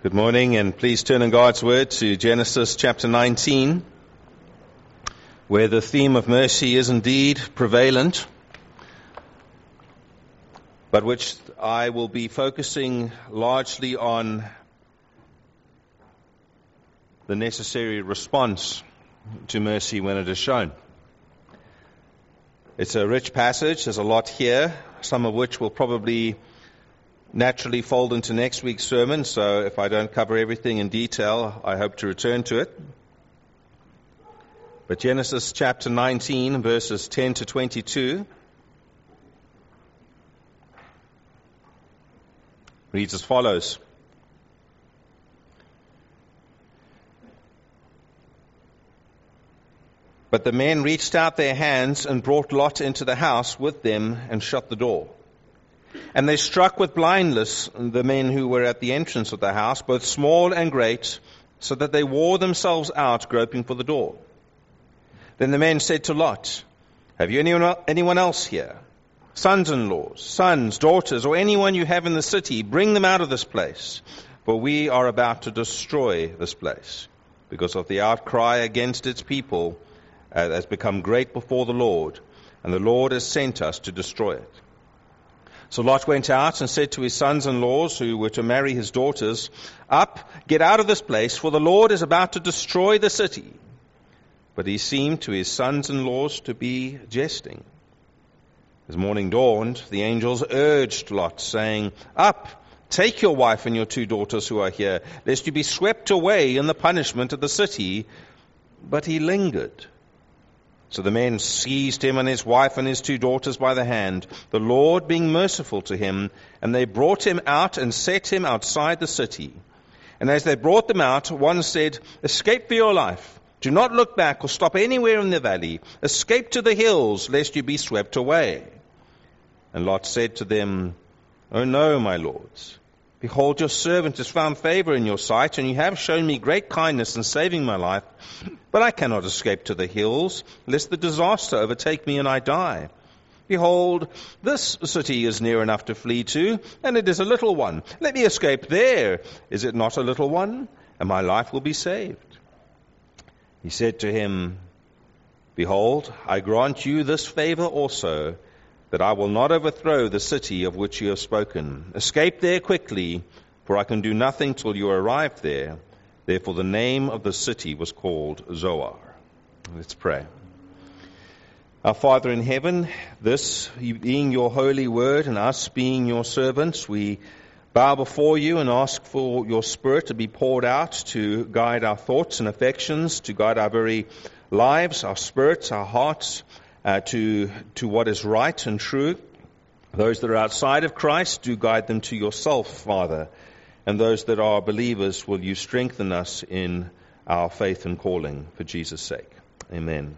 Good morning, and please turn in God's Word to Genesis chapter 19, where the theme of mercy is indeed prevalent, but which I will be focusing largely on the necessary response to mercy when it is shown. It's a rich passage. There's a lot here, some of which will probably naturally fold into next week's sermon, so if I don't cover everything in detail, I hope to return to it. But Genesis chapter 19, verses 10 to 22, reads as follows. But the men reached out their hands and brought Lot into the house with them and shut the door. And they struck with blindness the men who were at the entrance of the house, both small and great, so that they wore themselves out groping for the door. Then the men said to Lot, "Have you anyone else here? Sons-in-laws, sons, daughters, or anyone you have in the city, bring them out of this place, for we are about to destroy this place, because of the outcry against its people has become great before the Lord, and the Lord has sent us to destroy it." So Lot went out and said to his sons-in-laws who were to marry his daughters, "Up, get out of this place, for the Lord is about to destroy the city." But he seemed to his sons-in-laws to be jesting. As morning dawned, the angels urged Lot, saying, "Up, take your wife and your 2 daughters who are here, lest you be swept away in the punishment of the city." But he lingered. So the men seized him and his wife and his 2 daughters by the hand, the Lord being merciful to him, and they brought him out and set him outside the city. And as they brought them out, one said, "Escape for your life. Do not look back or stop anywhere in the valley. Escape to the hills, lest you be swept away." And Lot said to them, "Oh no, my lords. Behold, your servant has found favor in your sight, and you have shown me great kindness in saving my life. But I cannot escape to the hills, lest the disaster overtake me and I die. Behold, this city is near enough to flee to, and it is a little one. Let me escape there. Is it not a little one? And my life will be saved." He said to him, "Behold, I grant you this favor also, that I will not overthrow the city of which you have spoken. Escape there quickly, for I can do nothing till you arrive there." Therefore the name of the city was called Zoar. Let's pray. Our Father in heaven, this being your holy word and us being your servants, we bow before you and ask for your Spirit to be poured out to guide our thoughts and affections, to guide our very lives, our spirits, our hearts, to what is right and true. Those that are outside of Christ, do guide them to yourself, Father. And those that are believers, will you strengthen us in our faith and calling for Jesus' sake. Amen.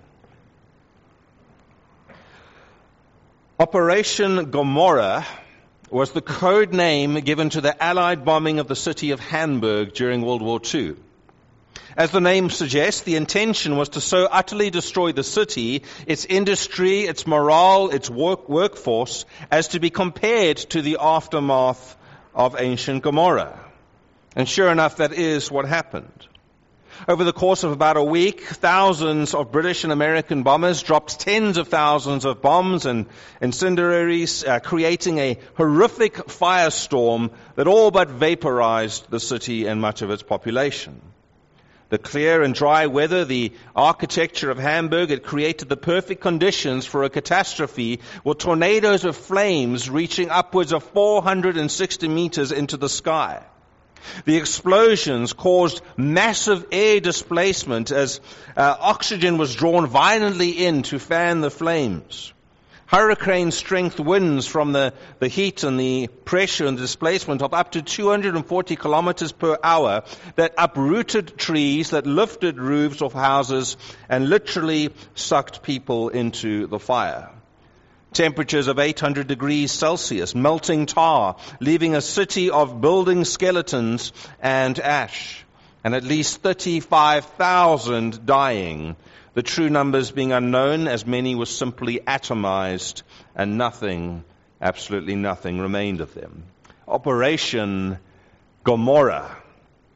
Operation Gomorrah was the code name given to the Allied bombing of the city of Hamburg during World War II. As the name suggests, the intention was to so utterly destroy the city, its industry, its morale, its workforce, as to be compared to the aftermath of ancient Gomorrah. And sure enough, that is what happened. Over the course of about a week, thousands of British and American bombers dropped tens of thousands of bombs and incendiaries, creating a horrific firestorm that all but vaporized the city and much of its population. The clear and dry weather, the architecture of Hamburg, had created the perfect conditions for a catastrophe, with tornadoes of flames reaching upwards of 460 meters into the sky. The explosions caused massive air displacement as oxygen was drawn violently in to fan the flames. Hurricane-strength winds from the heat and the pressure and displacement of up to 240 kilometers per hour that uprooted trees, that lifted roofs of houses, and literally sucked people into the fire. Temperatures of 800 degrees Celsius, melting tar, leaving a city of building skeletons and ash, and at least 35,000 dying. The true numbers being unknown, as many were simply atomized, and nothing, absolutely nothing, remained of them. Operation Gomorrah.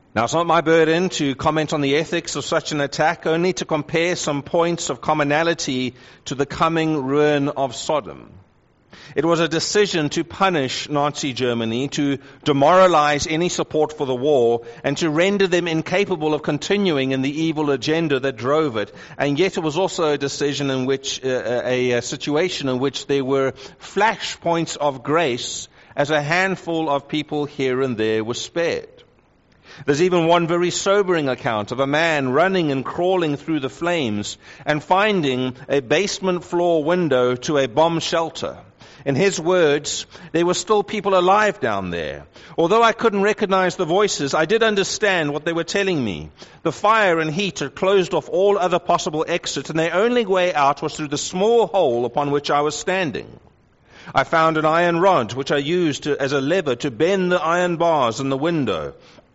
Now, it's not my burden to comment on the ethics of such an attack, only to compare some points of commonality to the coming ruin of Sodom. It was a decision to punish Nazi Germany, to demoralize any support for the war, and to render them incapable of continuing in the evil agenda that drove it. And yet it was also a decision in which, a situation in which there were flashpoints of grace as a handful of people here and there were spared. There's even one very sobering account of a man running and crawling through the flames and finding a basement floor window to a bomb shelter. In his words, there were still people alive down there. Although I couldn't recognize the voices, I did understand what they were telling me. The fire and heat had closed off all other possible exits, and their only way out was through the small hole upon which I was standing. I found an iron rod, which I used as a lever to bend the iron bars in the window.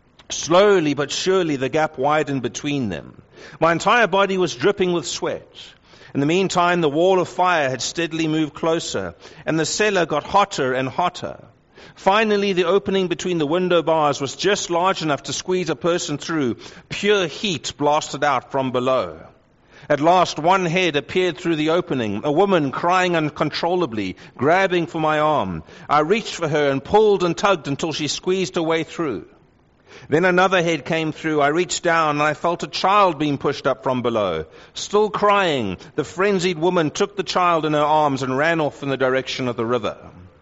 Slowly but surely the gap widened between them. My entire body was dripping with sweat. In the meantime, the wall of fire had steadily moved closer, and the cellar got hotter and hotter. Finally, the opening between the window bars was just large enough to squeeze a person through. Pure heat blasted out from below. At last, one head appeared through the opening, a woman crying uncontrollably, grabbing for my arm. I reached for her and pulled and tugged until she squeezed her way through. Then another head came through. I reached down and I felt a child being pushed up from below. Still crying, the frenzied woman took the child in her arms and ran off in the direction of the river.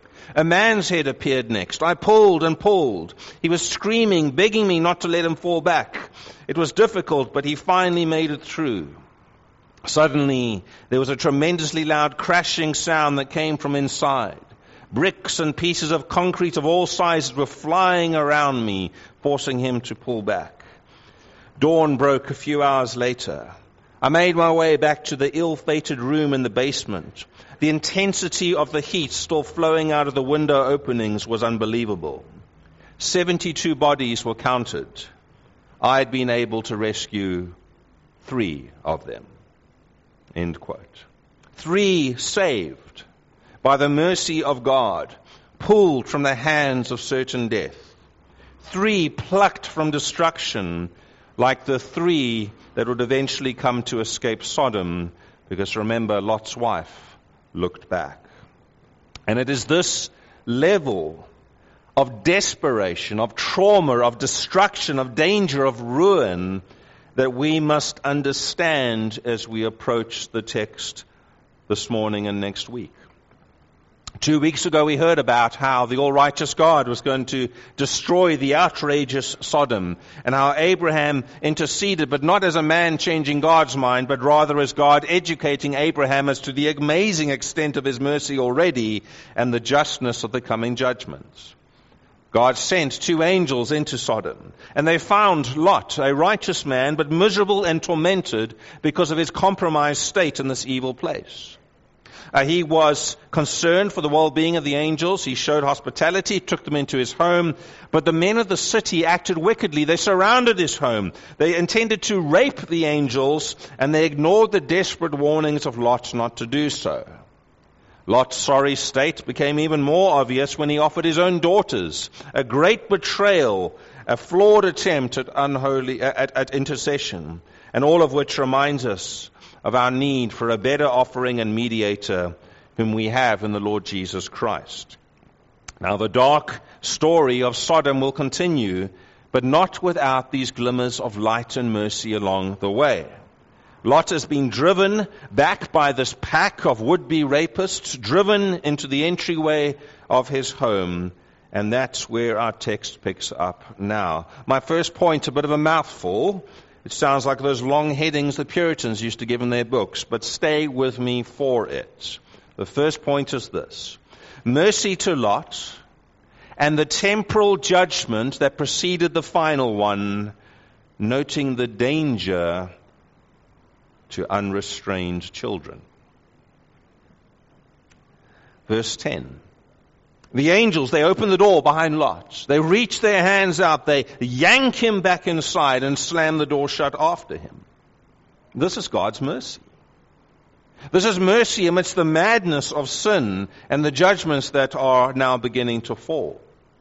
A man's head appeared next. I pulled and pulled. He was screaming, begging me not to let him fall back. It was difficult, but he finally made it through. Suddenly, there was a tremendously loud crashing sound that came from inside. Bricks and pieces of concrete of all sizes were flying around me, forcing him to pull back. Dawn broke a few hours later. I made my way back to the ill-fated room in the basement. The intensity of the heat still flowing out of the window openings was unbelievable. 72 bodies were counted. I had been able to rescue 3 of them. End quote. 3 saved by the mercy of God, pulled from the hands of certain death. 3 plucked from destruction, like the 3 that would eventually come to escape Sodom, because remember, Lot's wife looked back. And it is this level of desperation, of trauma, of destruction, of danger, of ruin that we must understand as we approach the text this morning and next week. 2 weeks ago we heard about how the all-righteous God was going to destroy the outrageous Sodom, and how Abraham interceded, but not as a man changing God's mind, but rather as God educating Abraham as to the amazing extent of his mercy already and the justness of the coming judgments. God sent 2 angels into Sodom, and they found Lot, a righteous man, but miserable and tormented because of his compromised state in this evil place. He was concerned for the well-being of the angels. He showed hospitality, took them into his home. But the men of the city acted wickedly. They surrounded his home. They intended to rape the angels, and they ignored the desperate warnings of Lot not to do so. Lot's sorry state became even more obvious when he offered his own daughters. A great betrayal, a flawed attempt at intercession, and all of which reminds us of our need for a better offering and mediator whom we have in the Lord Jesus Christ. Now the dark story of Sodom will continue, but not without these glimmers of light and mercy along the way. Lot has been driven back by this pack of would-be rapists, driven into the entryway of his home, and that's where our text picks up now. My first point, a bit of a mouthful. It sounds like those long headings the Puritans used to give in their books, but stay with me for it. The first point is this: mercy to Lot and the temporal judgment that preceded the final one, noting the danger to unrestrained children. Verse 10. The angels, they open the door behind Lot. They reach their hands out. They yank him back inside and slam the door shut after him. This is God's mercy. This is mercy amidst the madness of sin and the judgments that are now beginning to fall.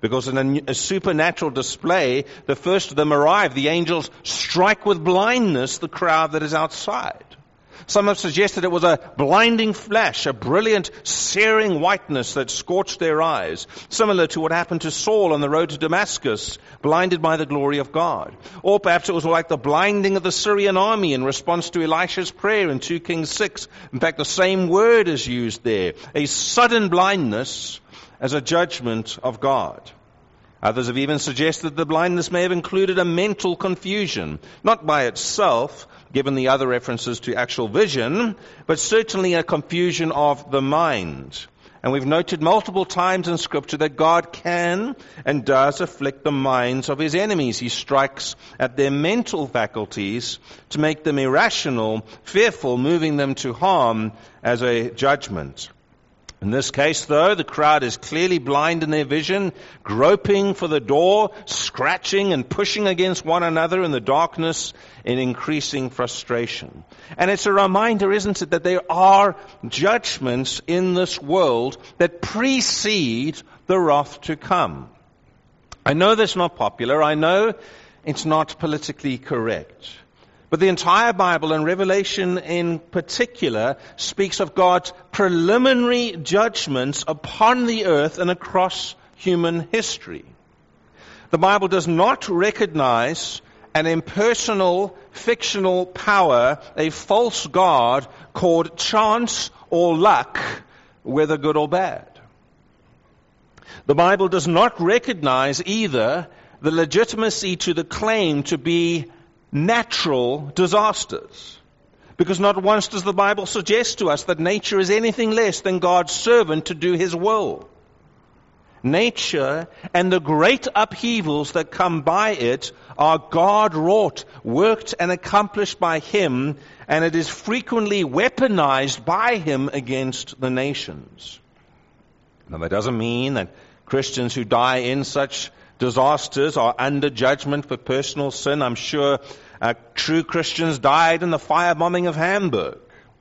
Because in a supernatural display, the first of them arrive. The angels strike with blindness the crowd that is outside. Some have suggested it was a blinding flash, a brilliant, searing whiteness that scorched their eyes, similar to what happened to Saul on the road to Damascus, blinded by the glory of God. Or perhaps it was like the blinding of the Syrian army in response to Elisha's prayer in 2 Kings 6. In fact, the same word is used there, a sudden blindness as a judgment of God. Others have even suggested the blindness may have included a mental confusion, not by itself, given the other references to actual vision, but certainly a confusion of the mind. And we've noted multiple times in Scripture that God can and does afflict the minds of His enemies. He strikes at their mental faculties to make them irrational, fearful, moving them to harm as a judgment. In this case, though, the crowd is clearly blind in their vision, groping for the door, scratching and pushing against one another in the darkness in increasing frustration. And it's a reminder, isn't it, that there are judgments in this world that precede the wrath to come. I know that's not popular. I know it's not politically correct. But the entire Bible, and Revelation in particular, speaks of God's preliminary judgments upon the earth and across human history. The Bible does not recognize an impersonal, fictional power, a false god called chance or luck, whether good or bad. The Bible does not recognize either the legitimacy to the claim to be natural disasters. Because not once does the Bible suggest to us that nature is anything less than God's servant to do His will. Nature and the great upheavals that come by it are God-wrought, worked and accomplished by Him, and it is frequently weaponized by Him against the nations. Now that doesn't mean that Christians who die in such disasters are under judgment for personal sin. I'm sure true Christians died in the firebombing of Hamburg.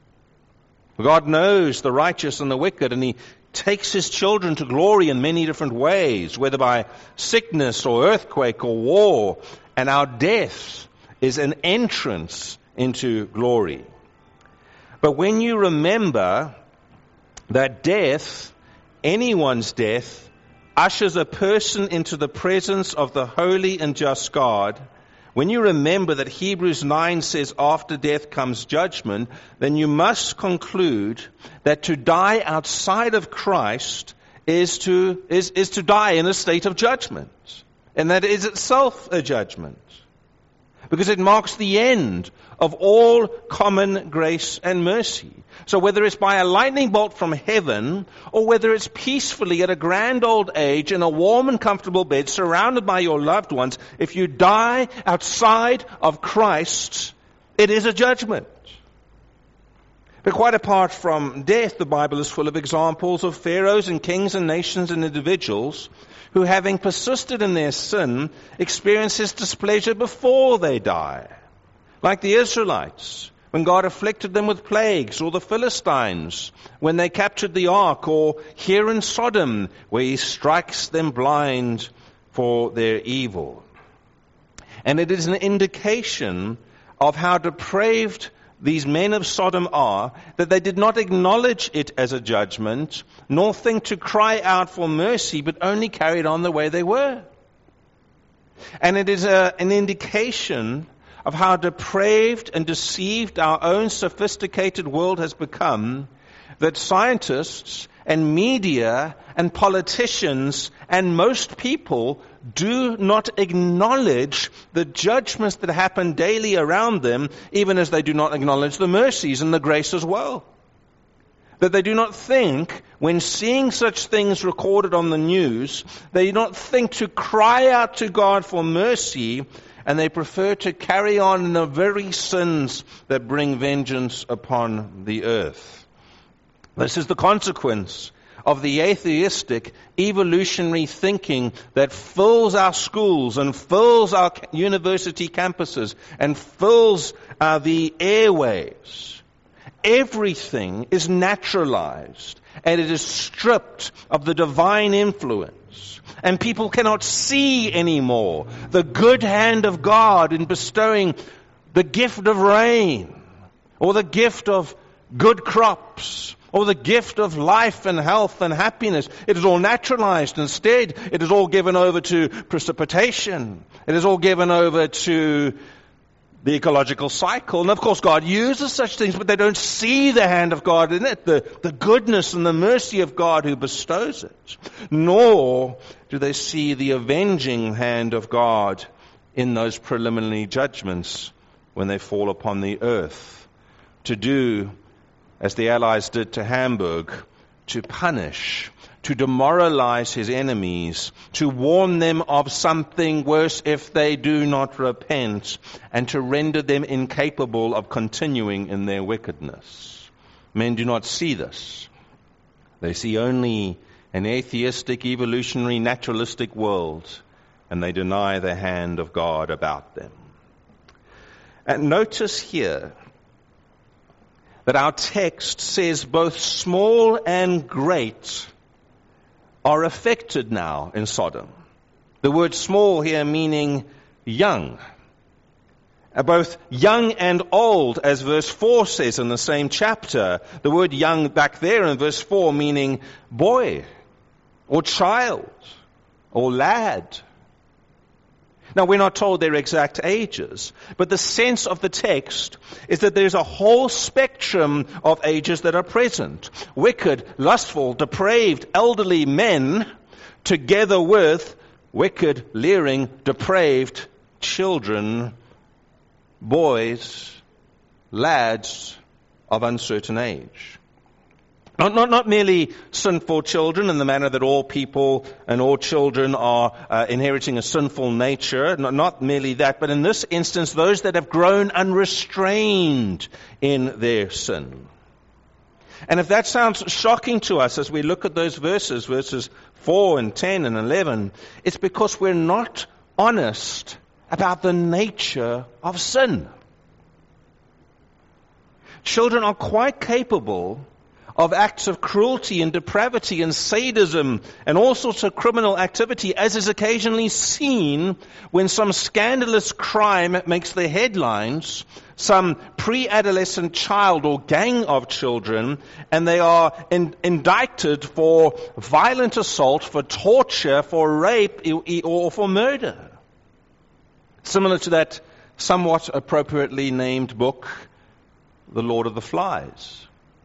God knows the righteous and the wicked, and He takes His children to glory in many different ways, whether by sickness or earthquake or war, and our death is an entrance into glory. But when you remember that death, anyone's death, ushers a person into the presence of the holy and just God, when you remember that Hebrews 9 says after death comes judgment, then you must conclude that to die outside of Christ is to die in a state of judgment. And that is itself a judgment. Because it marks the end of all common grace and mercy. So whether it's by a lightning bolt from heaven, or whether it's peacefully at a grand old age in a warm and comfortable bed surrounded by your loved ones, if you die outside of Christ, it is a judgment. But quite apart from death, the Bible is full of examples of pharaohs and kings and nations and individuals who, having persisted in their sin, experience His displeasure before they die. Like the Israelites, when God afflicted them with plagues, or the Philistines, when they captured the ark, or here in Sodom, where He strikes them blind for their evil. And it is an indication of how depraved these men of Sodom are, that they did not acknowledge it as a judgment, nor think to cry out for mercy, but only carried on the way they were. And it is an indication of how depraved and deceived our own sophisticated world has become, that scientists and media and politicians and most people do not acknowledge the judgments that happen daily around them, even as they do not acknowledge the mercies and the grace as well. That they do not think, when seeing such things recorded on the news, they do not think to cry out to God for mercy, and they prefer to carry on in the very sins that bring vengeance upon the earth. This is the consequence of the atheistic, evolutionary thinking that fills our schools and fills our university campuses and fills the airwaves. Everything is naturalized, and it is stripped of the divine influence. And people cannot see anymore the good hand of God in bestowing the gift of rain, or the gift of good crops, or the gift of life and health and happiness. It is all naturalized. Instead, it is all given over to precipitation. It is all given over to the ecological cycle. And of course, God uses such things, but they don't see the hand of God in it, the goodness and the mercy of God who bestows it. Nor do they see the avenging hand of God in those preliminary judgments when they fall upon the earth, to do as the Allies did to Hamburg, to punish, to demoralize his enemies, to warn them of something worse if they do not repent, and to render them incapable of continuing in their wickedness. Men do not see this. They see only an atheistic, evolutionary, naturalistic world, and they deny the hand of God about them. And notice here that our text says both small and great are affected now in Sodom. The word small here meaning young. Both young and old, as verse 4 says in the same chapter. The word young back there in verse 4 meaning boy, or child, or lad. Now, we're not told their exact ages, but the sense of the text is that there's a whole spectrum of ages that are present. Wicked, lustful, depraved, elderly men, together with wicked, leering, depraved children, boys, lads of uncertain age. Not merely sinful children in the manner that all people and all children are inheriting a sinful nature. Not merely that, but in this instance, those that have grown unrestrained in their sin. And if that sounds shocking to us as we look at those verses 4 and 10 and 11, it's because we're not honest about the nature of sin. Children are quite capable of acts of cruelty and depravity and sadism and all sorts of criminal activity, as is occasionally seen when some scandalous crime makes the headlines, some pre-adolescent child or gang of children, and they are indicted for violent assault, for torture, for rape, or for murder. Similar to that somewhat appropriately named book, The Lord of the Flies.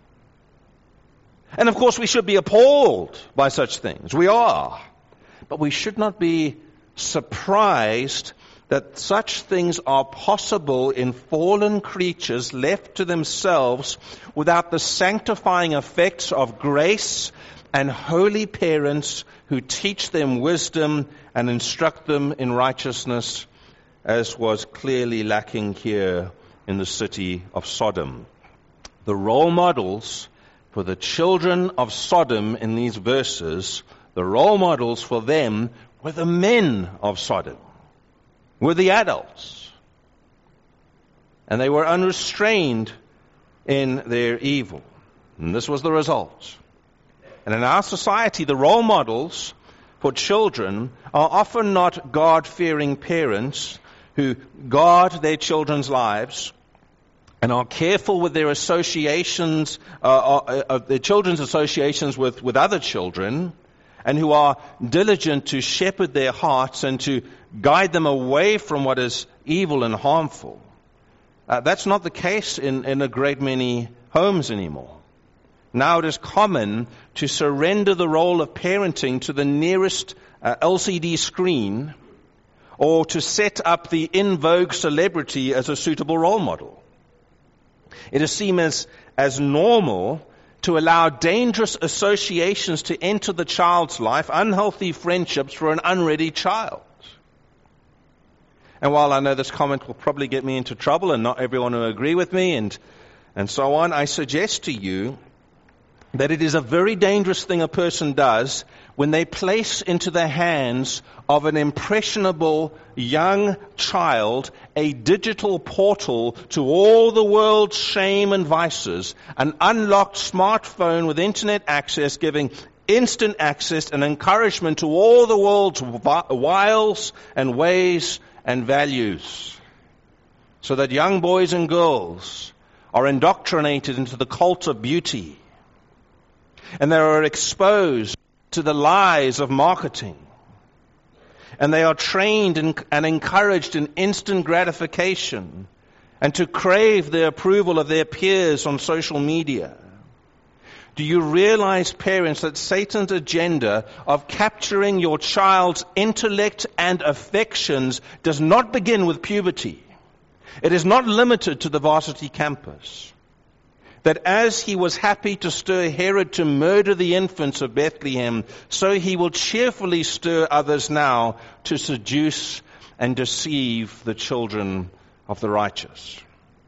And of course we should be appalled by such things. We are. But we should not be surprised that such things are possible in fallen creatures left to themselves without the sanctifying effects of grace and holy parents who teach them wisdom and instruct them in righteousness, as was clearly lacking here in the city of Sodom. The role models for the children of Sodom in these verses, the role models for them were the men of Sodom, were the adults. And they were unrestrained in their evil. And this was the result. And in our society, the role models for children are often not God-fearing parents who guard their children's lives and are careful with their associations, their children's associations with other children, and who are diligent to shepherd their hearts and to guide them away from what is evil and harmful. That's not the case in a great many homes anymore. Now it is common to surrender the role of parenting to the nearest LCD screen, or to set up the in vogue celebrity as a suitable role model. It is seen as normal to allow dangerous associations to enter the child's life, unhealthy friendships for an unready child. And while I know this comment will probably get me into trouble and not everyone will agree with me and so on, I suggest to you that it is a very dangerous thing a person does when they place into the hands of an impressionable young child a digital portal to all the world's shame and vices, an unlocked smartphone with internet access giving instant access and encouragement to all the world's wiles and ways and values, so that young boys and girls are indoctrinated into the cult of beauty, and they are exposed to the lies of marketing, and they are trained and encouraged in instant gratification and to crave the approval of their peers on social media. Do you realize, parents, that Satan's agenda of capturing your child's intellect and affections does not begin with puberty? It is not limited to the varsity campus. That as he was happy to stir Herod to murder the infants of Bethlehem, so he will cheerfully stir others now to seduce and deceive the children of the righteous.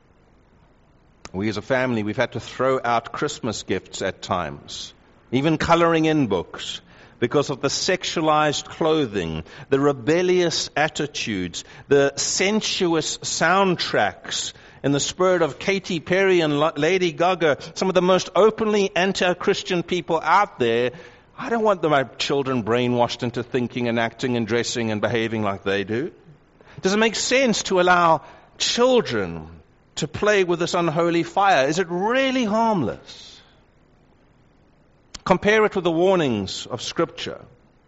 We as a family, we've had to throw out Christmas gifts at times, even coloring in books, because of the sexualized clothing, the rebellious attitudes, the sensuous soundtracks, in the spirit of Katy Perry and Lady Gaga, some of the most openly anti-Christian people out there. I don't want my children brainwashed into thinking and acting and dressing and behaving like they do. Does it make sense to allow children to play with this unholy fire? Is it really harmless? Compare it with the warnings of Scripture.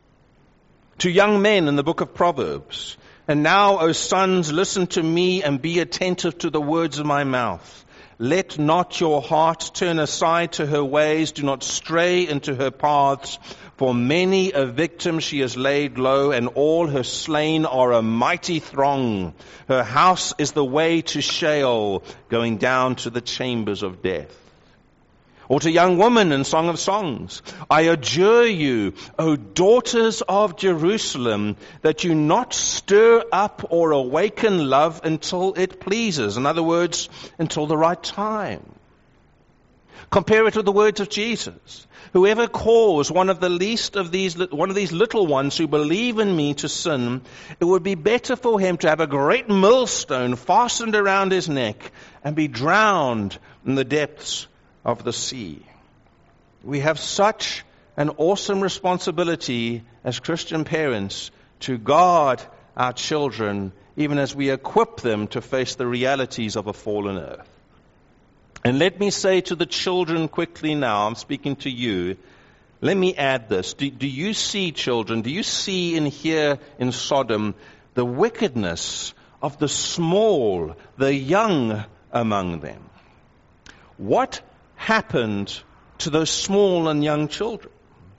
To young men in the book of Proverbs, "And now, O sons, listen to me and be attentive to the words of my mouth. Let not your heart turn aside to her ways. Do not stray into her paths. For many a victim she has laid low, and all her slain are a mighty throng. Her house is the way to Sheol, going down to the chambers of death." Or to young women in Song of Songs, "I adjure you, O daughters of Jerusalem, that you not stir up or awaken love until it pleases." In other words, until the right time. Compare it with the words of Jesus. "Whoever calls one of these little ones who believe in me to sin, it would be better for him to have a great millstone fastened around his neck and be drowned in the depths of the sea." We have such an awesome responsibility as Christian parents to guard our children, even as we equip them to face the realities of a fallen earth. And let me say to the children quickly now, I'm speaking to you, let me add this. Do you see, children, do you see in here in Sodom the wickedness of the small, the young among them? What happened to those small and young children?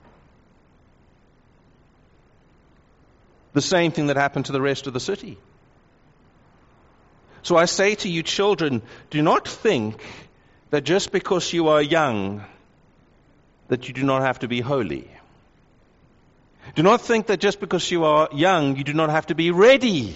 The same thing that happened to the rest of the city. So I say to you, children, do not think that just because you are young, that you do not have to be holy. Do not think that just because you are young, you do not have to be ready.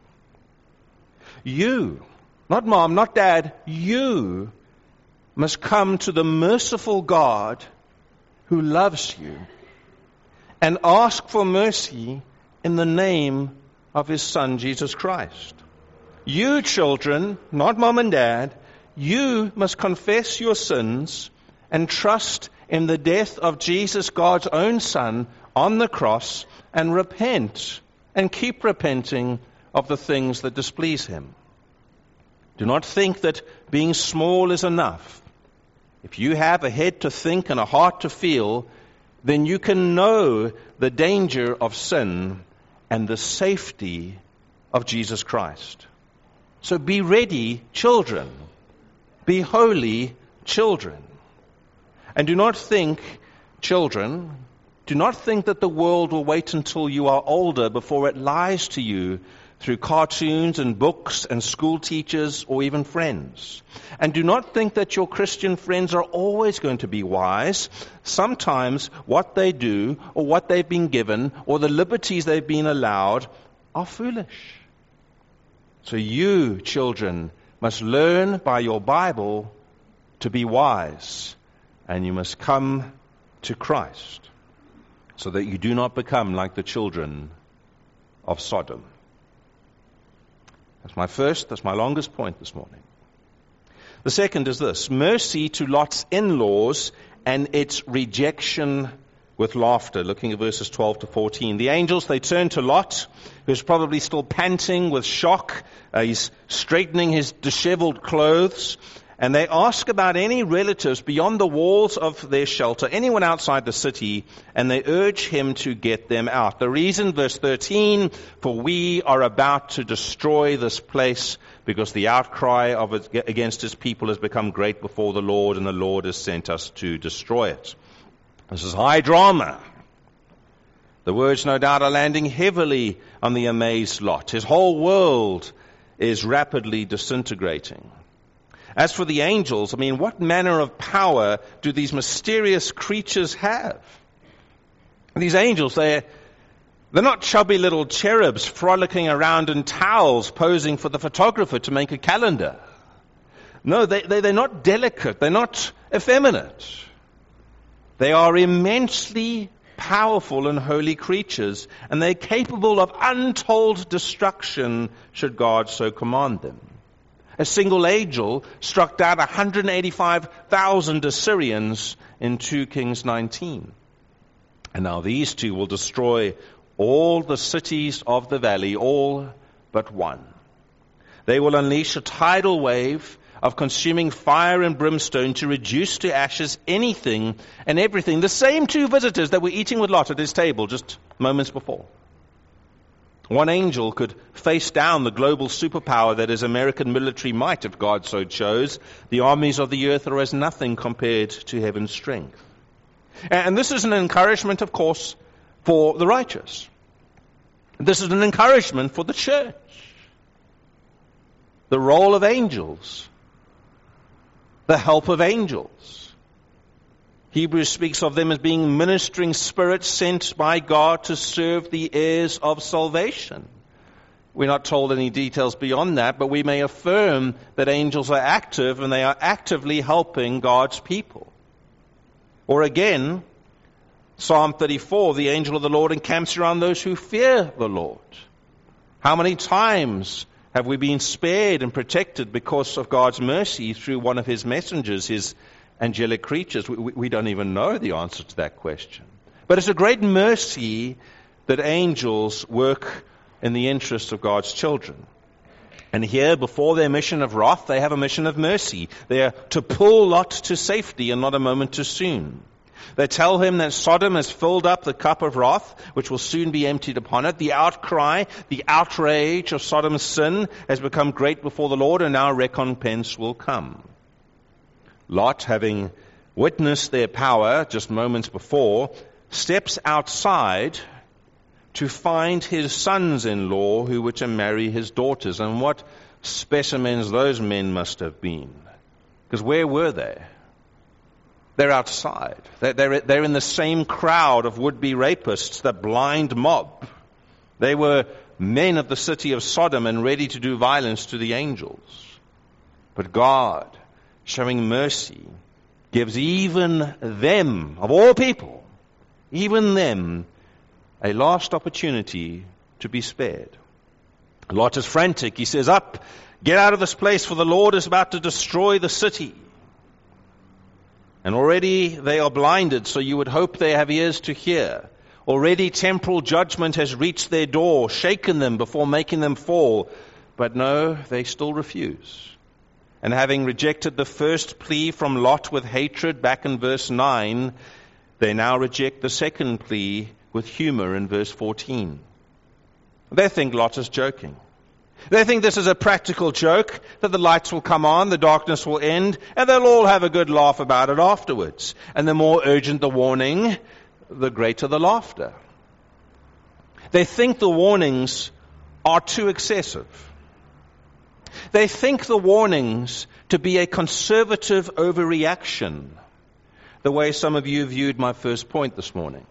You, not mom, not dad, you must come to the merciful God who loves you and ask for mercy in the name of His Son, Jesus Christ. You children, not mom and dad, you must confess your sins and trust in the death of Jesus, God's own Son, on the cross, and repent and keep repenting of the things that displease Him. Do not think that being small is enough. If you have a head to think and a heart to feel, then you can know the danger of sin and the safety of Jesus Christ. So be ready, children. Be holy, children. And do not think, children, do not think that the world will wait until you are older before it lies to you through cartoons and books and school teachers or even friends. And do not think that your Christian friends are always going to be wise. Sometimes what they do or what they've been given or the liberties they've been allowed are foolish. So you, children, must learn by your Bible to be wise, and you must come to Christ so that you do not become like the children of Sodom. That's my longest point this morning. The second is this: mercy to Lot's in-laws and its rejection with laughter. Looking at verses 12 to 14. The angels, they turn to Lot, who's probably still panting with shock. He's straightening his disheveled clothes. And they ask about any relatives beyond the walls of their shelter, anyone outside the city, and they urge him to get them out. The reason, verse 13, for we are about to destroy this place because the outcry against his people has become great before the Lord, and the Lord has sent us to destroy it. This is high drama. The words, no doubt, are landing heavily on the amazed Lot. His whole world is rapidly disintegrating. As for the angels, what manner of power do these mysterious creatures have? These angels, they're not chubby little cherubs frolicking around in towels posing for the photographer to make a calendar. No, they're not delicate. They're not effeminate. They are immensely powerful and holy creatures, and they're capable of untold destruction should God so command them. A single angel struck down 185,000 Assyrians in 2 Kings 19. And now these two will destroy all the cities of the valley, all but one. They will unleash a tidal wave of consuming fire and brimstone to reduce to ashes anything and everything. The same two visitors that were eating with Lot at his table just moments before. One angel could face down the global superpower that is American military might, if God so chose. The armies of the earth are as nothing compared to heaven's strength. And this is an encouragement, of course, for the righteous. This is an encouragement for the church. The role of angels. The help of angels. Hebrews speaks of them as being ministering spirits sent by God to serve the heirs of salvation. We're not told any details beyond that, but we may affirm that angels are active and they are actively helping God's people. Or again, Psalm 34, the angel of the Lord encamps around those who fear the Lord. How many times have we been spared and protected because of God's mercy through one of his messengers, his angelic creatures? We don't even know the answer to that question. But it's a great mercy that angels work in the interest of God's children. And here, before their mission of wrath, they have a mission of mercy. They are to pull Lot to safety and not a moment too soon. They tell him that Sodom has filled up the cup of wrath, which will soon be emptied upon it. The outcry, the outrage of Sodom's sin has become great before the Lord, and now recompense will come. Lot, having witnessed their power just moments before, steps outside to find his sons-in-law who were to marry his daughters. And what specimens those men must have been. Because where were they? They're outside. They're in the same crowd of would-be rapists, the blind mob. They were men of the city of Sodom and ready to do violence to the angels. But God, showing mercy, gives even them, of all people, even them, a last opportunity to be spared. Lot is frantic. He says, "Up, get out of this place, for the Lord is about to destroy the city." And already they are blinded, so you would hope they have ears to hear. Already temporal judgment has reached their door, shaken them before making them fall. But no, they still refuse. And having rejected the first plea from Lot with hatred back in verse 9, they now reject the second plea with humor in verse 14. They think Lot is joking. They think this is a practical joke, that the lights will come on, the darkness will end, and they'll all have a good laugh about it afterwards. And the more urgent the warning, the greater the laughter. They think the warnings are too excessive. They think the warnings to be a conservative overreaction, the way some of you viewed my first point this morning.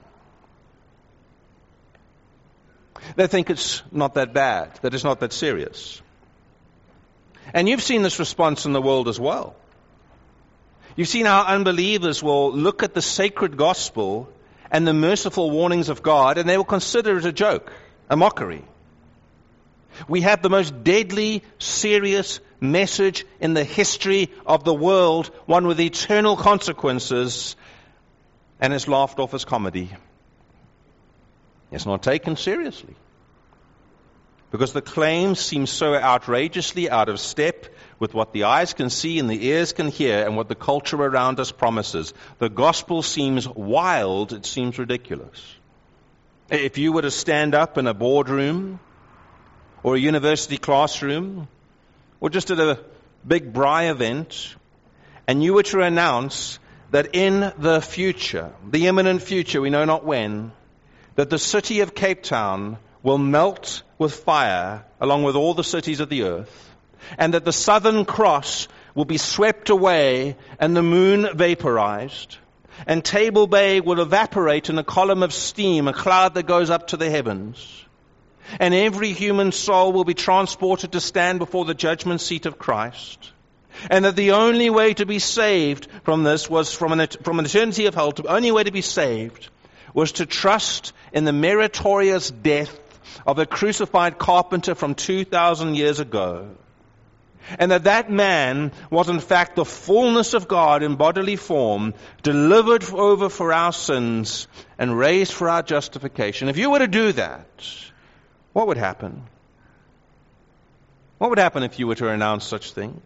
They think it's not that bad, that it's not that serious. And you've seen this response in the world as well. You've seen how unbelievers will look at the sacred gospel and the merciful warnings of God, and they will consider it a joke, a mockery. We have the most deadly, serious message in the history of the world, one with eternal consequences, and is laughed off as comedy. It's not taken seriously, because the claims seem so outrageously out of step with what the eyes can see and the ears can hear and what the culture around us promises. The gospel seems wild, it seems ridiculous. If you were to stand up in a boardroom or a university classroom or just at a big braai event, and you were to announce that in the future, the imminent future, we know not when, that the city of Cape Town will melt with fire along with all the cities of the earth, and that the Southern Cross will be swept away and the moon vaporized, and Table Bay will evaporate in a column of steam, a cloud that goes up to the heavens, and every human soul will be transported to stand before the judgment seat of Christ, and that the only way to be saved from this was from an eternity of hell, the only way to be saved was to trust in the meritorious death of a crucified carpenter from 2,000 years ago. And that man was in fact the fullness of God in bodily form, delivered over for our sins and raised for our justification. If you were to do that, what would happen? What would happen if you were to announce such things?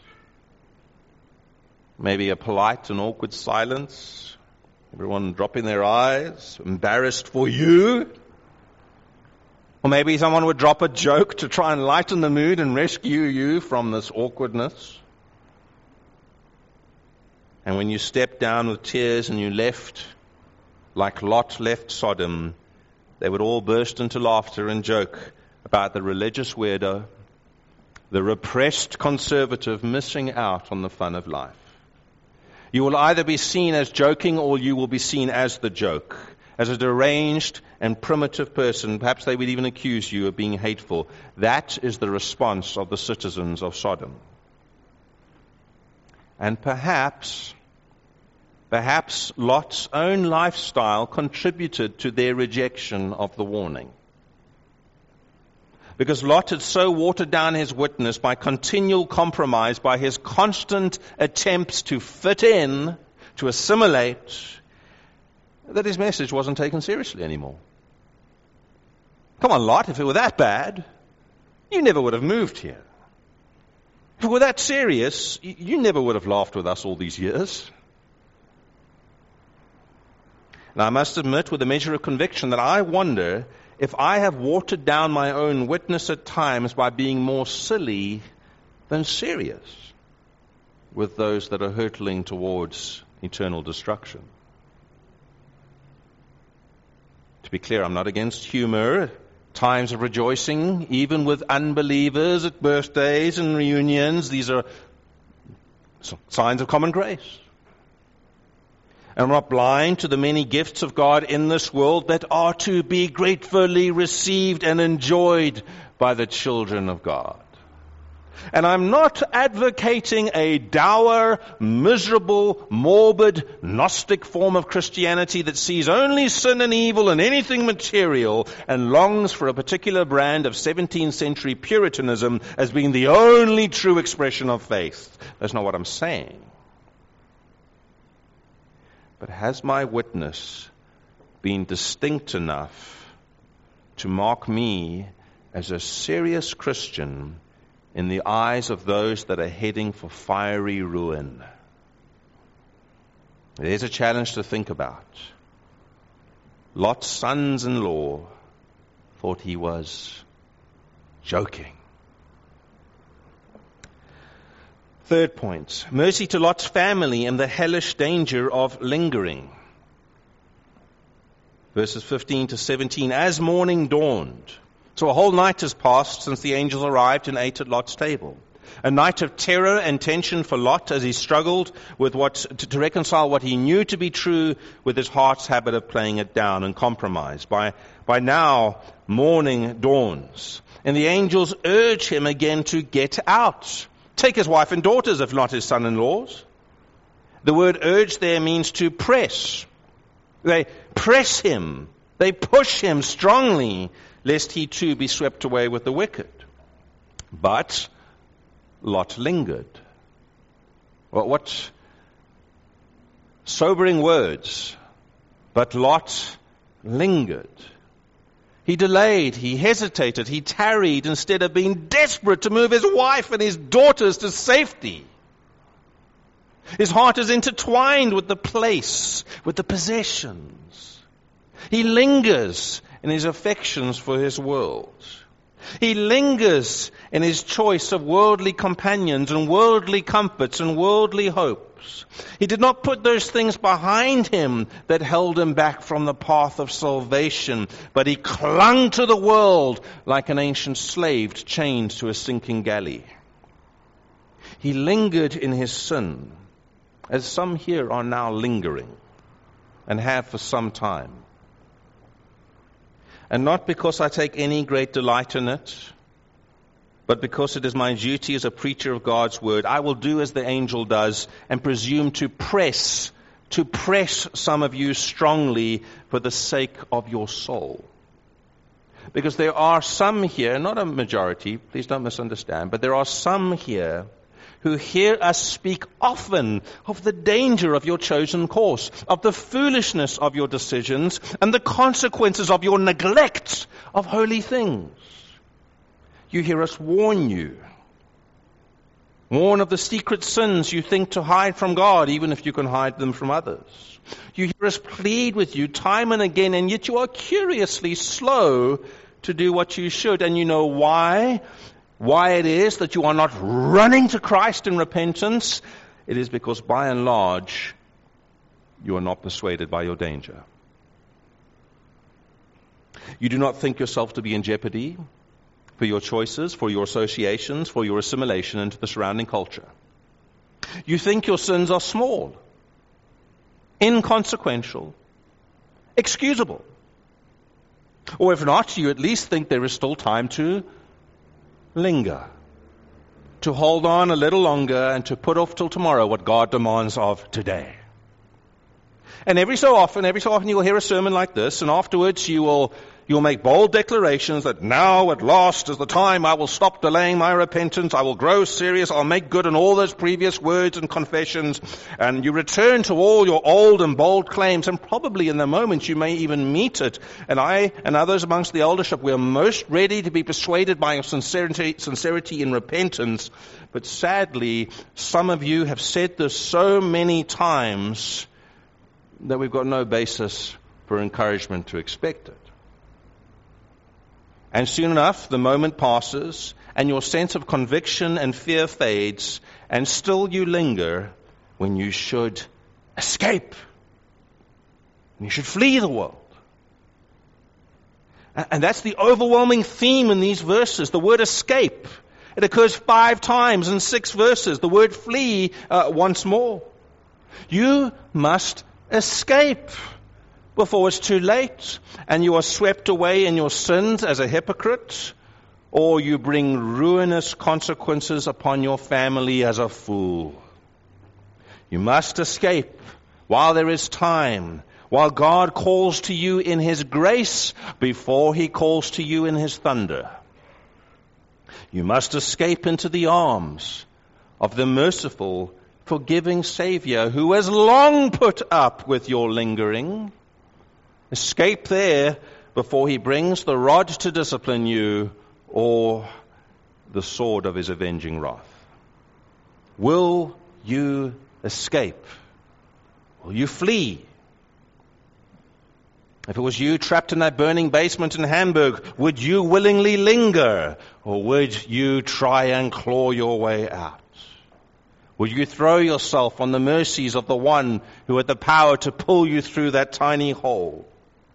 Maybe a polite and awkward silence. Everyone dropping their eyes, embarrassed for you. Or maybe someone would drop a joke to try and lighten the mood and rescue you from this awkwardness. And when you stepped down with tears and you left, like Lot left Sodom, they would all burst into laughter and joke about the religious weirdo, the repressed conservative missing out on the fun of life. You will either be seen as joking or you will be seen as the joke, as a deranged and primitive person. Perhaps they would even accuse you of being hateful. That is the response of the citizens of Sodom. And perhaps Lot's own lifestyle contributed to their rejection of the warning. Because Lot had so watered down his witness by continual compromise, by his constant attempts to fit in, to assimilate, that his message wasn't taken seriously anymore. Come on, Lot, if it were that bad, you never would have moved here. If it were that serious, you never would have laughed with us all these years. And I must admit with a measure of conviction that I wonder if I have watered down my own witness at times by being more silly than serious with those that are hurtling towards eternal destruction. To be clear, I'm not against humor, times of rejoicing, even with unbelievers at birthdays and reunions. These are signs of common grace. And I'm not blind to the many gifts of God in this world that are to be gratefully received and enjoyed by the children of God. And I'm not advocating a dour, miserable, morbid, Gnostic form of Christianity that sees only sin and evil and anything material and longs for a particular brand of 17th century Puritanism as being the only true expression of faith. That's not what I'm saying. But has my witness been distinct enough to mark me as a serious Christian in the eyes of those that are heading for fiery ruin? There's a challenge to think about. Lot's sons-in-law thought he was joking. Third point, mercy to Lot's family and the hellish danger of lingering. Verses 15 to 17, as morning dawned. So a whole night has passed since the angels arrived and ate at Lot's table. A night of terror and tension for Lot as he struggled with to reconcile what he knew to be true with his heart's habit of playing it down and compromise. By now, morning dawns. And the angels urge him again to get out. Take his wife and daughters, if not his son-in-laws. The word urge there means to press. They press him. They push him strongly, lest he too be swept away with the wicked. But Lot lingered. What sobering words But Lot lingered. He delayed, he hesitated, he tarried instead of being desperate to move his wife and his daughters to safety. His heart is intertwined with the place, with the possessions. He lingers in his affections for his world. He lingers in his choice of worldly companions and worldly comforts and worldly hopes. He did not put those things behind him that held him back from the path of salvation, but he clung to the world like an ancient slave chained to a sinking galley. He lingered in his sin, as some here are now lingering and have for some time. And not because I take any great delight in it, but because it is my duty as a preacher of God's word, I will do as the angel does and presume to press some of you strongly for the sake of your soul. Because there are some here, not a majority, please don't misunderstand, but there are some here who hear us speak often of the danger of your chosen course, of the foolishness of your decisions, and the consequences of your neglect of holy things. You hear us warn you. Warn of the secret sins you think to hide from God, even if you can hide them from others. You hear us plead with you time and again, and yet you are curiously slow to do what you should. And you know why? Why it is that you are not running to Christ in repentance? It is because by and large, you are not persuaded by your danger. You do not think yourself to be in jeopardy for your choices, for your associations, for your assimilation into the surrounding culture. You think your sins are small, inconsequential, excusable. Or if not, you at least think there is still time to linger, to hold on a little longer and to put off till tomorrow what God demands of today. And every so often you will hear a sermon like this, and afterwards you'll make bold declarations that now at last is the time I will stop delaying my repentance, I will grow serious, I'll make good on all those previous words and confessions, and you return to all your old and bold claims, and probably in the moment you may even meet it. And I and others amongst the eldership, we are most ready to be persuaded by your sincerity in repentance, but sadly, some of you have said this so many times that we've got no basis for encouragement to expect it. And soon enough, the moment passes, and your sense of conviction and fear fades, and still you linger when you should escape. You should flee the world. And that's the overwhelming theme in these verses, the word escape. It occurs 5 times in 6 verses. The word flee once more. You must escape before it's too late and you are swept away in your sins as a hypocrite, or you bring ruinous consequences upon your family as a fool. You must escape while there is time, while God calls to you in His grace before He calls to you in His thunder. You must escape into the arms of the merciful, forgiving Savior who has long put up with your lingering. Escape there before He brings the rod to discipline you or the sword of His avenging wrath. Will you escape? Will you flee? If it was you trapped in that burning basement in Hamburg, would you willingly linger, or would you try and claw your way out? Would you throw yourself on the mercies of the one who had the power to pull you through that tiny hole?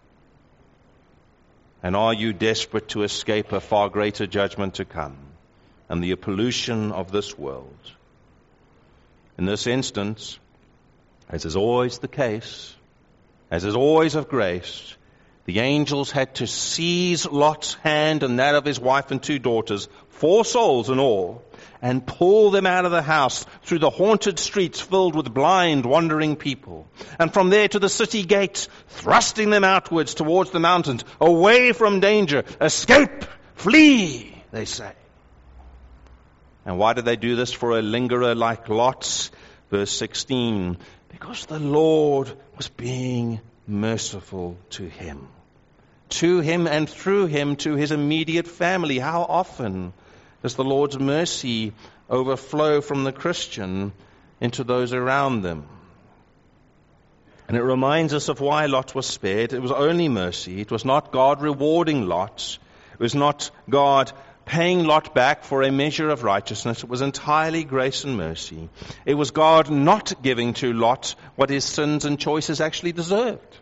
And are you desperate to escape a far greater judgment to come and the pollution of this world? In this instance, as is always the case, as is always of grace, the angels had to seize Lot's hand and that of his wife and 2 daughters, 4 souls in all, and pull them out of the house through the haunted streets filled with blind, wandering people. And from there to the city gate, thrusting them outwards towards the mountains, away from danger. Escape! Flee! They say. And why did they do this for a lingerer like Lot? Verse 16. Because the Lord was being merciful to him. To him and through him to his immediate family. How often does the Lord's mercy overflow from the Christian into those around them? And it reminds us of why Lot was spared. It was only mercy. It was not God rewarding Lot. It was not God paying Lot back for a measure of righteousness. It was entirely grace and mercy. It was God not giving to Lot what his sins and choices actually deserved,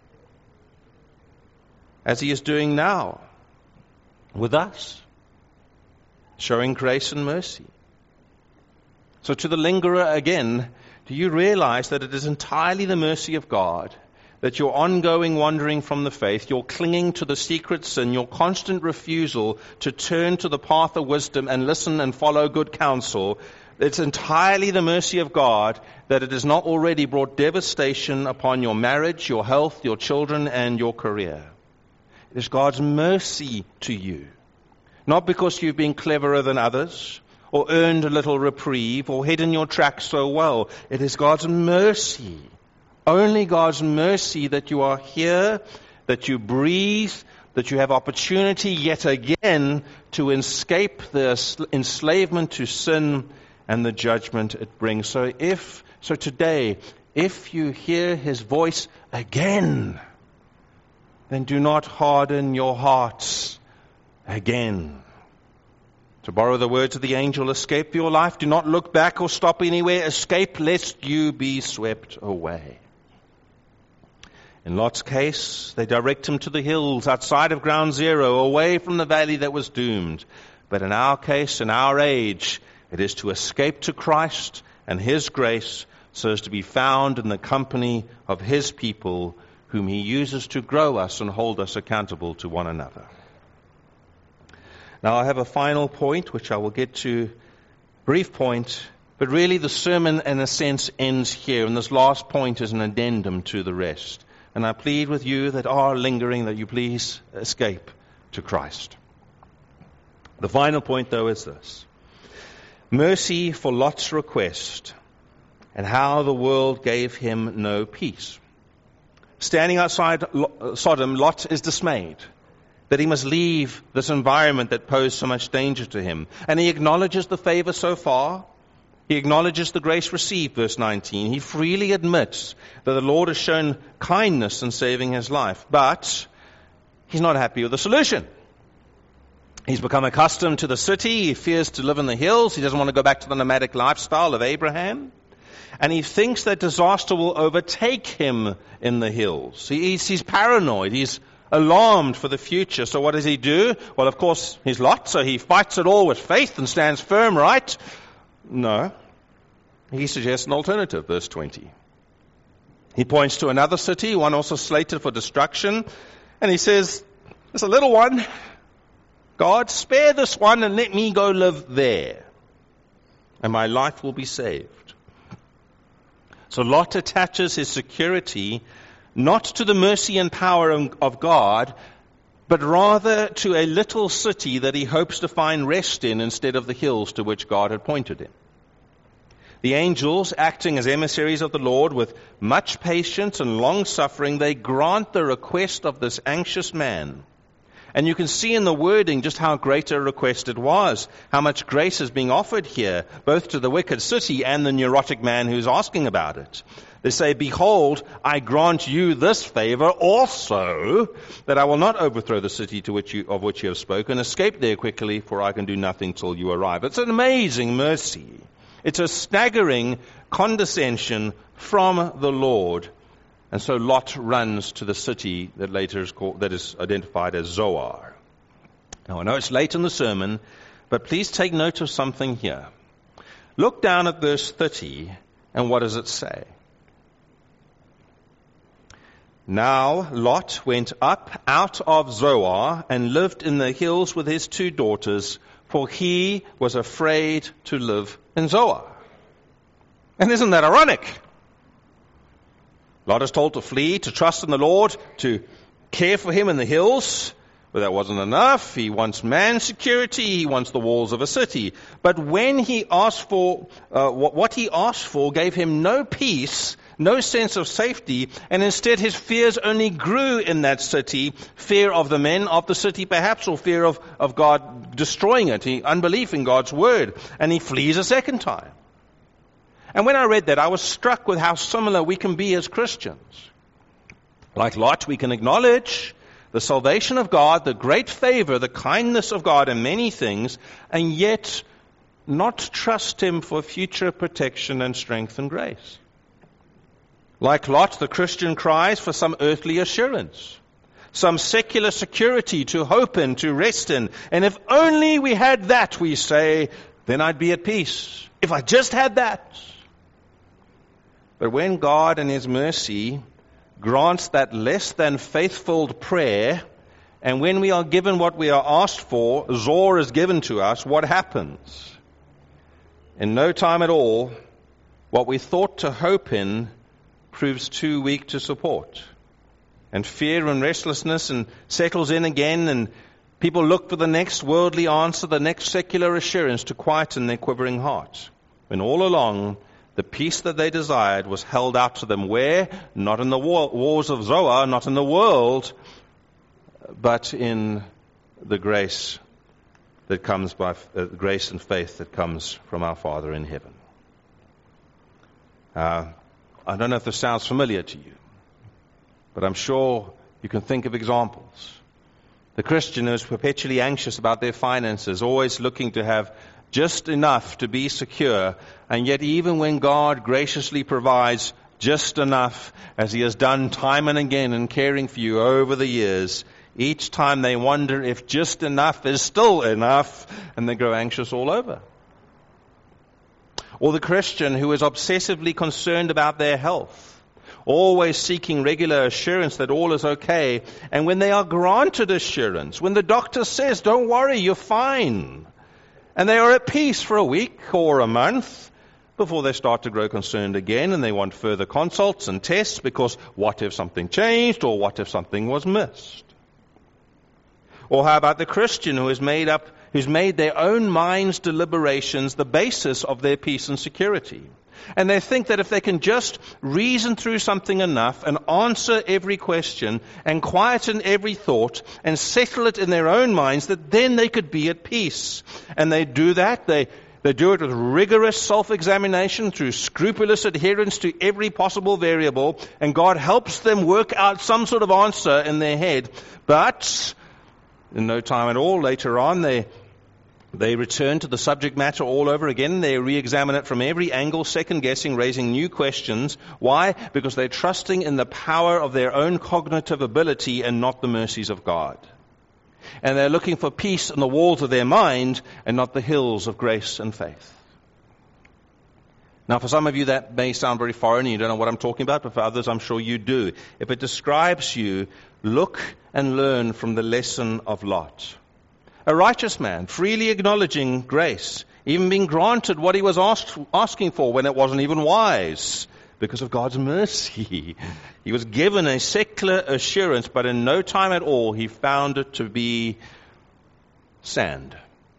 as he is doing now with us, showing grace and mercy. So to the lingerer again, do you realize that it is entirely the mercy of God that your ongoing wandering from the faith, your clinging to the secret sin, your constant refusal to turn to the path of wisdom and listen and follow good counsel, it's entirely the mercy of God that it has not already brought devastation upon your marriage, your health, your children, and your career. It is God's mercy to you. Not because you've been cleverer than others, or earned a little reprieve, or hidden your tracks so well. It is God's mercy. Only God's mercy that you are here, that you breathe, that you have opportunity yet again to escape the enslavement to sin and the judgment it brings. So today, if you hear his voice again, then do not harden your hearts again. To borrow the words of the angel, escape your life. Do not look back or stop anywhere. Escape lest you be swept away. In Lot's case, they direct him to the hills outside of ground zero, away from the valley that was doomed. But in our case, in our age, it is to escape to Christ and his grace so as to be found in the company of his people, whom he uses to grow us and hold us accountable to one another. Now I have a final point, which I will get to, brief point, but really the sermon in a sense ends here, and this last point is an addendum to the rest. And I plead with you that are lingering that you please escape to Christ. The final point, though, is this. Mercy for Lot's request and how the world gave him no peace. Standing outside Sodom, Lot is dismayed that he must leave this environment that posed so much danger to him. And he acknowledges the favor so far. He acknowledges the grace received, verse 19. He freely admits that the Lord has shown kindness in saving his life. But he's not happy with the solution. He's become accustomed to the city. He fears to live in the hills. He doesn't want to go back to the nomadic lifestyle of Abraham. And he thinks that disaster will overtake him in the hills. He's paranoid. He's alarmed for the future. So what does he do? Well, of course, he's Lot, so he fights it all with faith and stands firm, right? No. He suggests an alternative, verse 20. He points to another city, one also slated for destruction, and he says, there's a little one. God, spare this one and let me go live there, and my life will be saved. So Lot attaches his security not to the mercy and power of God, but rather to a little city that he hopes to find rest in instead of the hills to which God had pointed him. The angels, acting as emissaries of the Lord with much patience and long-suffering, they grant the request of this anxious man. And you can see in the wording just how great a request it was, how much grace is being offered here, both to the wicked city and the neurotic man who's asking about it. They say, behold, I grant you this favor also, that I will not overthrow the city of which you have spoken. Escape there quickly, for I can do nothing till you arrive. It's an amazing mercy. It's a staggering condescension from the Lord. And so Lot runs to the city that later is identified as Zoar. Now I know it's late in the sermon, but please take note of something here. Look down at verse 30, and what does it say? Now Lot went up out of Zoar and lived in the hills with his 2 daughters, for he was afraid to live in Zoar. And isn't that ironic? Lot is told to flee, to trust in the Lord, to care for him in the hills, But that wasn't enough. He wants man's security. He wants the walls of a city. But when he asked for, what he asked for gave him no peace, no sense of safety, and instead his fears only grew in that city. Fear of the men of the city perhaps, or fear of God destroying it. Unbelief in God's word. And he flees a second time. And when I read that, I was struck with how similar we can be as Christians. Like Lot, we can acknowledge the salvation of God, the great favor, the kindness of God in many things, and yet not trust Him for future protection and strength and grace. Like Lot, the Christian cries for some earthly assurance, some secular security to hope in, to rest in. And if only we had that, we say, then I'd be at peace. If I just had that. But when God in His mercy grants that less than faithful prayer, and when we are given what we are asked for, Zoar is given to us, what happens? In no time at all, what we thought to hope in proves too weak to support. And fear and restlessness and settles in again, and people look for the next worldly answer, the next secular assurance to quieten their quivering heart. When all along, the peace that they desired was held out to them. Where? Not in the wars of Zoar, not in the world, but in the grace that comes by grace and faith that comes from our Father in heaven. I don't know if this sounds familiar to you, but I'm sure you can think of examples. The Christian is perpetually anxious about their finances, always looking to have just enough to be secure, and yet even when God graciously provides just enough, as He has done time and again in caring for you over the years, each time they wonder if just enough is still enough, and they grow anxious all over. Or the Christian who is obsessively concerned about their health, always seeking regular assurance that all is okay, and when they are granted assurance, when the doctor says, don't worry, you're fine, and they are at peace for a week or a month before they start to grow concerned again, and they want further consults and tests because what if something changed, or what if something was missed? Or how about the Christian who's made their own mind's deliberations the basis of their peace and security? And they think that if they can just reason through something enough and answer every question and quieten every thought and settle it in their own minds, that then they could be at peace. And they do that. They do it with rigorous self-examination, through scrupulous adherence to every possible variable, and God helps them work out some sort of answer in their head. But in no time at all, later on, they return to the subject matter all over again. They re-examine it from every angle, second-guessing, raising new questions. Why? Because they're trusting in the power of their own cognitive ability and not the mercies of God. And they're looking for peace in the walls of their mind and not the hills of grace and faith. Now, for some of you, that may sound very foreign and you don't know what I'm talking about, but for others, I'm sure you do. If it describes you, look and learn from the lesson of Lot. A righteous man, freely acknowledging grace, even being granted what he was asking for when it wasn't even wise, because of God's mercy. He was given a secular assurance, but in no time at all he found it to be sand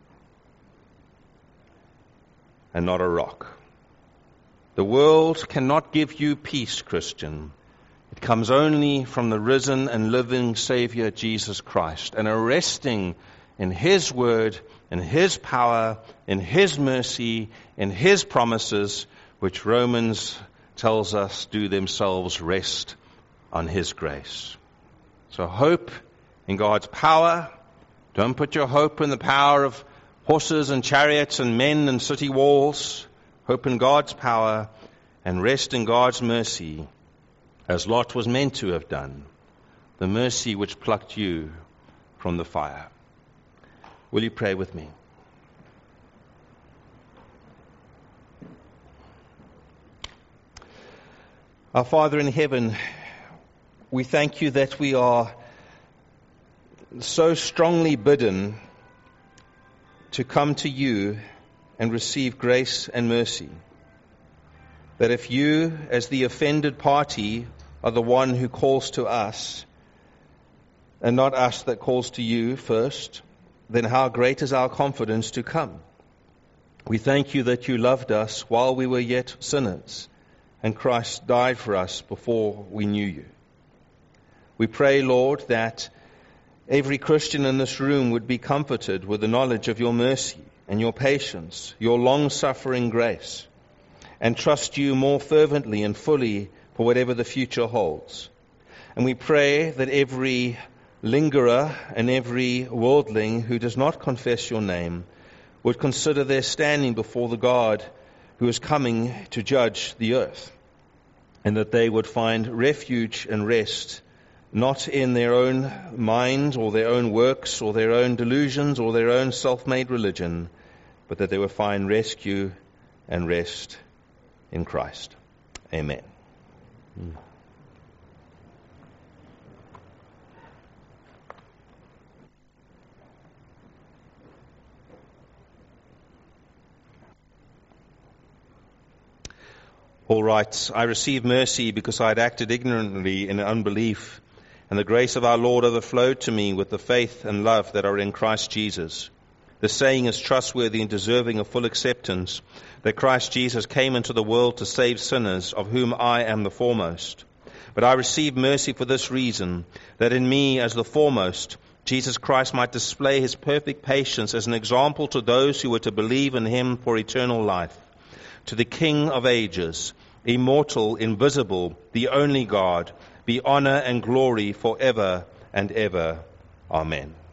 and not a rock. The world cannot give you peace, Christian. It comes only from the risen and living Savior, Jesus Christ, and a resting in His word, in His power, in His mercy, in His promises, which Romans tells us do themselves rest on His grace. So hope in God's power. Don't put your hope in the power of horses and chariots and men and city walls. Hope in God's power and rest in God's mercy, as Lot was meant to have done, the mercy which plucked you from the fire. Will you pray with me? Our Father in heaven, we thank you that we are so strongly bidden to come to you and receive grace and mercy. That if you, as the offended party, are the one who calls to us, and not us that calls to you first, then how great is our confidence to come. We thank you that you loved us while we were yet sinners, and Christ died for us before we knew you. We pray, Lord, that every Christian in this room would be comforted with the knowledge of your mercy and your patience, your long-suffering grace, and trust you more fervently and fully for whatever the future holds. And we pray that every lingerer and every worldling who does not confess your name would consider their standing before the God who is coming to judge the earth, and that they would find refuge and rest not in their own minds or their own works or their own delusions or their own self-made religion, but that they would find rescue and rest in Christ. Amen. Paul writes, I received mercy because I had acted ignorantly in unbelief, and the grace of our Lord overflowed to me with the faith and love that are in Christ Jesus. The saying is trustworthy and deserving of full acceptance, that Christ Jesus came into the world to save sinners, of whom I am the foremost. But I received mercy for this reason, that in me as the foremost, Jesus Christ might display his perfect patience as an example to those who were to believe in him for eternal life. To the King of ages, immortal, invisible, the only God, be honor and glory forever and ever. Amen.